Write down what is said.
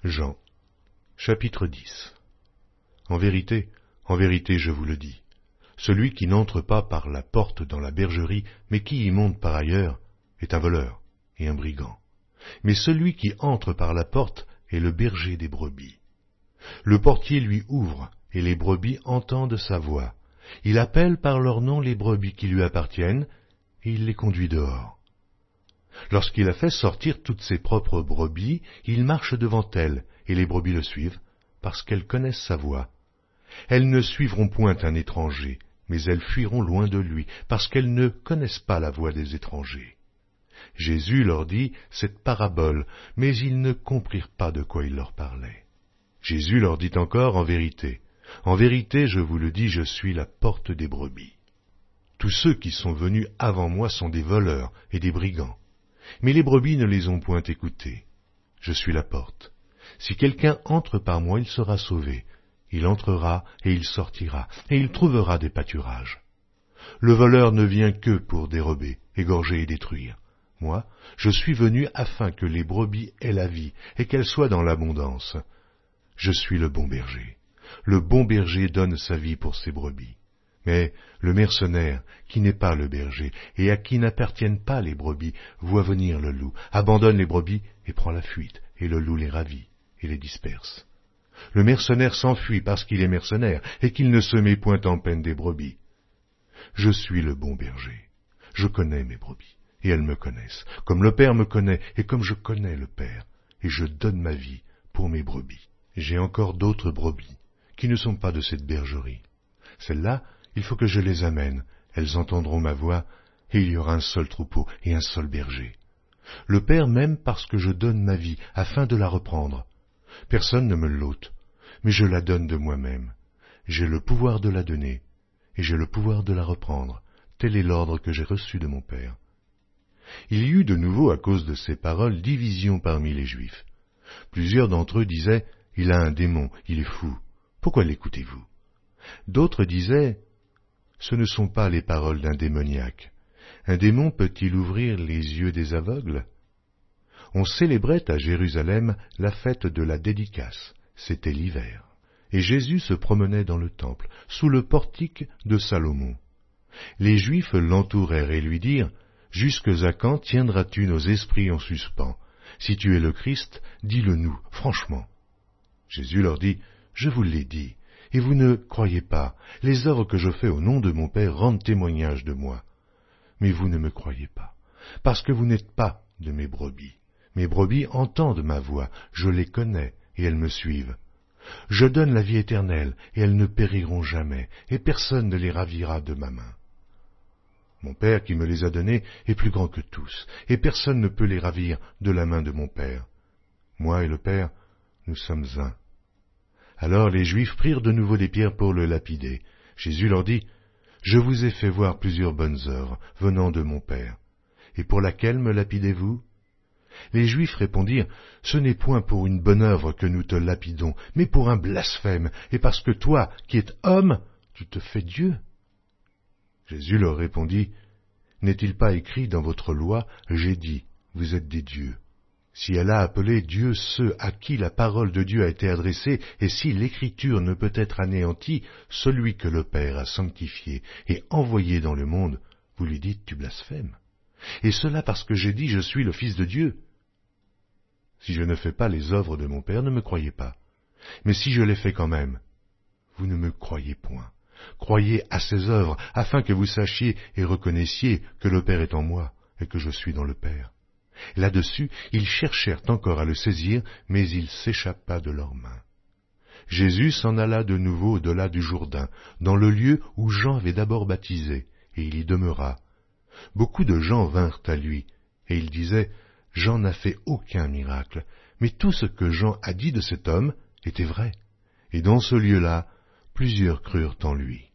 Jean, chapitre 10. En vérité, je vous le dis, celui qui n'entre pas par la porte dans la bergerie, mais qui y monte par ailleurs, est un voleur et un brigand. Mais celui qui entre par la porte est le berger des brebis. Le portier lui ouvre, et les brebis entendent sa voix. Il appelle par leur nom les brebis qui lui appartiennent, et il les conduit dehors. Lorsqu'il a fait sortir toutes ses propres brebis, il marche devant elles, et les brebis le suivent, parce qu'elles connaissent sa voix. Elles ne suivront point un étranger, mais elles fuiront loin de lui, parce qu'elles ne connaissent pas la voix des étrangers. Jésus leur dit cette parabole, mais ils ne comprirent pas de quoi il leur parlait. Jésus leur dit encore, en vérité, je vous le dis, je suis la porte des brebis. Tous ceux qui sont venus avant moi sont des voleurs et des brigands. Mais les brebis ne les ont point écoutés. Je suis la porte. Si quelqu'un entre par moi, il sera sauvé. Il entrera et il sortira, et il trouvera des pâturages. Le voleur ne vient que pour dérober, égorger et détruire. Moi, je suis venu afin que les brebis aient la vie, et qu'elles soient dans l'abondance. Je suis le bon berger. Le bon berger donne sa vie pour ses brebis. Mais le mercenaire, qui n'est pas le berger, et à qui n'appartiennent pas les brebis, voit venir le loup, abandonne les brebis et prend la fuite, et le loup les ravit et les disperse. Le mercenaire s'enfuit parce qu'il est mercenaire, et qu'il ne se met point en peine des brebis. Je suis le bon berger. Je connais mes brebis, et elles me connaissent, comme le Père me connaît, et comme je connais le Père, et je donne ma vie pour mes brebis. J'ai encore d'autres brebis, qui ne sont pas de cette bergerie. Celles-là, il faut que je les amène, elles entendront ma voix, et il y aura un seul troupeau et un seul berger. Le Père m'aime parce que je donne ma vie, afin de la reprendre. Personne ne me l'ôte, mais je la donne de moi-même. J'ai le pouvoir de la donner, et j'ai le pouvoir de la reprendre. Tel est l'ordre que j'ai reçu de mon Père. Il y eut de nouveau, à cause de ces paroles, division parmi les Juifs. Plusieurs d'entre eux disaient, « Il a un démon, il est fou. Pourquoi l'écoutez-vous » D'autres disaient, « Ce ne sont pas les paroles d'un démoniaque. Un démon peut-il ouvrir les yeux des aveugles » On célébrait à Jérusalem la fête de la dédicace, c'était l'hiver. Et Jésus se promenait dans le temple, sous le portique de Salomon. Les Juifs l'entourèrent et lui dirent, « Jusque à quand tiendras-tu nos esprits en suspens? Si tu es le Christ, dis-le-nous, franchement. » Jésus leur dit, « Je vous l'ai dit, et vous ne croyez pas. Les œuvres que je fais au nom de mon Père rendent témoignage de moi. Mais vous ne me croyez pas, parce que vous n'êtes pas de mes brebis. Mes brebis entendent ma voix, je les connais, et elles me suivent. Je donne la vie éternelle, et elles ne périront jamais, et personne ne les ravira de ma main. Mon Père qui me les a donnés est plus grand que tous, et personne ne peut les ravir de la main de mon Père. Moi et le Père, nous sommes un. » Alors les Juifs prirent de nouveau des pierres pour le lapider. Jésus leur dit, « Je vous ai fait voir plusieurs bonnes œuvres venant de mon Père. Et pour laquelle me lapidez-vous » Les Juifs répondirent, « Ce n'est point pour une bonne œuvre que nous te lapidons, mais pour un blasphème, et parce que toi, qui es homme, tu te fais Dieu. » Jésus leur répondit, « N'est-il pas écrit dans votre loi, j'ai dit, vous êtes des dieux. Si elle a appelé Dieu ceux à qui la parole de Dieu a été adressée, et si l'Écriture ne peut être anéantie, celui que le Père a sanctifié et envoyé dans le monde, vous lui dites, tu blasphèmes. Et cela parce que j'ai dit, je suis le Fils de Dieu. Si je ne fais pas les œuvres de mon Père, ne me croyez pas. Mais si je les fais quand même, vous ne me croyez point. Croyez à ces œuvres, afin que vous sachiez et reconnaissiez que le Père est en moi, et que je suis dans le Père. » Là-dessus, ils cherchèrent encore à le saisir, mais il s'échappa de leurs mains. Jésus s'en alla de nouveau au-delà du Jourdain, dans le lieu où Jean avait d'abord baptisé, et il y demeura. Beaucoup de gens vinrent à lui, et ils disaient, « Jean n'a fait aucun miracle, mais tout ce que Jean a dit de cet homme était vrai. » Et dans ce lieu-là, plusieurs crurent en lui.